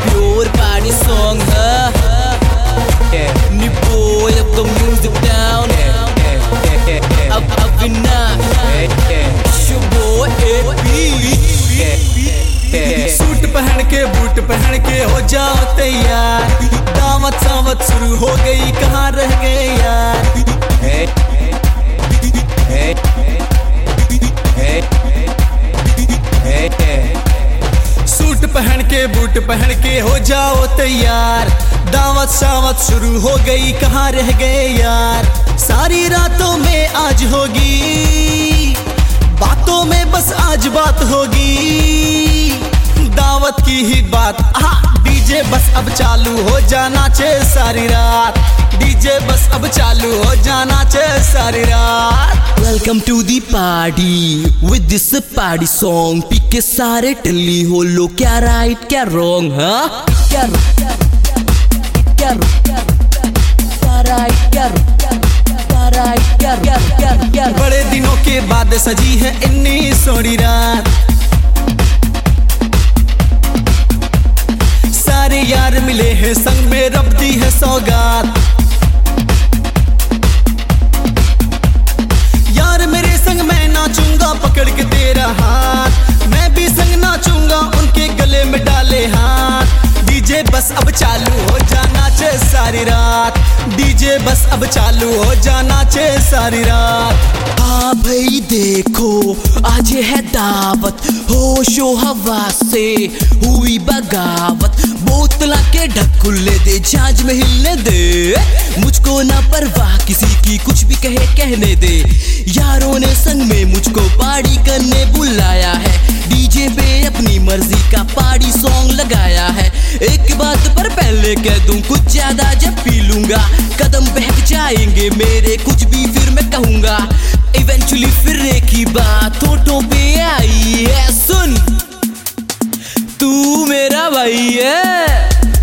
pure party song, New boy up the music down. Your boy AP. Suit पहन के boot पहन के हो जाओ तैयार, दावत सावत शुरू हो गई, कहाँ रह गए यार। सूट पहन के बूट पहन के हो जाओ तैयार, दावत सावत शुरू हो गई, कहाँ रह गए यार। सारी रातों में आज होगी, बातों में बस आज बात होगी, दावत की ही बात। डीजे बस अब चालू हो जाना चाहिए सारी रात, डीजे बस अब चालू हो जाना चाहिए सारी रात। Welcome to the party with this party song. पी के सारे टल्ली हो लो, क्या राइट क्या रॉन्ग, हाँ क्या राइट क्या। बड़े दिनों के बाद सजी है इतनी सोनी रात, सारे यार मिले हैं संग में, रब दी है सौगात। यार मेरे संग मैं नाचूंगा पकड़ के तेरा हाथ, मैं भी संग नाचूंगा उनके गले में डाले हाथ। डीजे बस अब चालू हो जाना चाहिए सारी रात, डीजे बस अब चालू हो जाना चाहिए सारी रात। हाँ भाई देखो आज है दावत, होशो हवास से हुई बगावत, बोतला के ढक्कुले दे, झांझ में हिलने दे, मुझको ना परवाह किसी की, कुछ भी कहे कहने दे। यारों ने संग में मुझको पार्टी करने बुलाया है, डीजे पे अपनी मर्जी का पार्टी सॉन्ग लगाया है। एक बात पर पहले कह दूं, कुछ ज्यादा जब पी लूंगा कदम बहक जाएंगे मेरे, कुछ भी फिर मैं कहूंगा। इवेंचुअली फिर एक ही बात होठों पे आई है, सुन तू मेरा भाई है।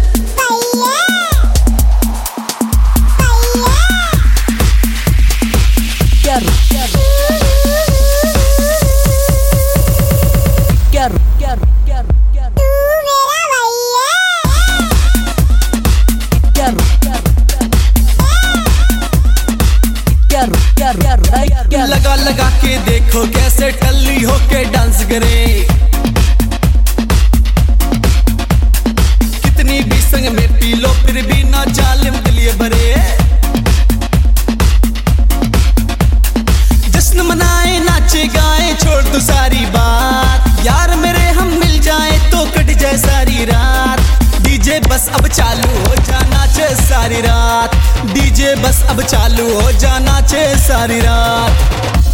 लगा लगा के देखो कैसे टल्ली होके डांस करे, कितनी भी संग में पी लो फिर भी ना जालिम दिलिए भरे। जश्न मनाए नाचे गाए छोड़ दो सारी बात, यार मेरे हम मिल जाए तो कट जाए सारी रात। डीजे बस अब चालू हो जाना चाहिए सारी रात, डीजे बस अब चालू हो जाना चाहिए सारी रात।